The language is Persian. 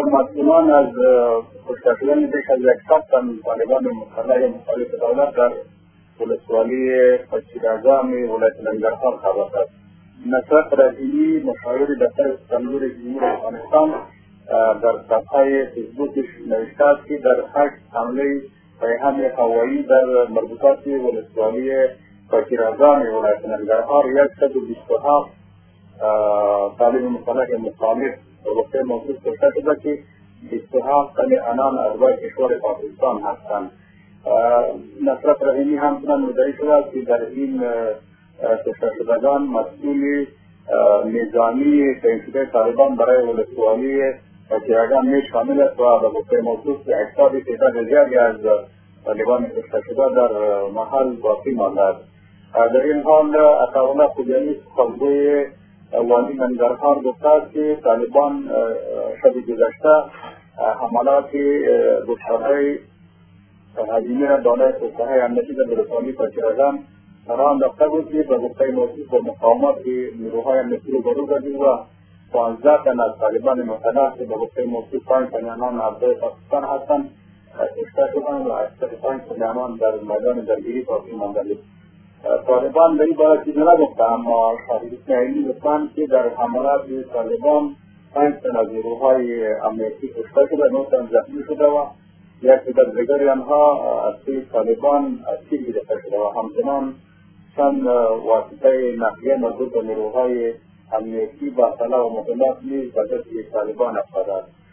مسئولان از کشته شدن بیش از 100 تن طالبان مسلح مخالف دولت در ولسوالی پچیرازام ولایت ننگرهار خبر داد. نصرت رحیمی مشاور دفتر سرنگون جمهوری افغانستان در صفحه فیسبوکش نوشته است که در 8 حمله پیهان هوایی در مربوطات ولسوالی پچیرازام ولایت ننگرهار 127 طالب مسلح مخالف وقتی موضوع کشته شده که 27 تن آنان اربای کشور پاکستان هستند. نصرت رحیمی همچنان مدعی شده است که در این کشته شدگان مسئول نظامی تعیین شده طالبان برای ولسوالی پچیرازام نیز شامل است و به گفته موضوع اجساد تعداد زیادی از طالبان کشته شده در محل باقی مانده است. در این حال عطاالله خوجانی سخنگوی والی ننگرهار گفته است که طالبان شب گذشته حملات گسترده هجومی را بالای توسعه امنیتی در ولسوالی پچیرازام راه انداخته بود که به گفته موضوع با مقاومت نیروهای امنیتی روبرو گردید و 15 تن از طالبان مسلح که به گفته موضوع 5 تن آنان ابنای پاکستان هستند کشته شدند و اکثر 5 تن آنان در میدان درگیری باقی مانده‌اند. طالبان به این باره چیزی نگفته، اما شاهدین عینی گفتند که در حملات طالبان 5 تن از نیروهای امنیتی کشته شده، 9 تن زخمی شده و یک تعداد دیگر آنها از سوی طالبان اسیر گرفته شده و همچنان چند واسطه نقلیه مربوط به نیروهای امنیتی با سلاح و مهمات نیز به دست طالبان افتاده است.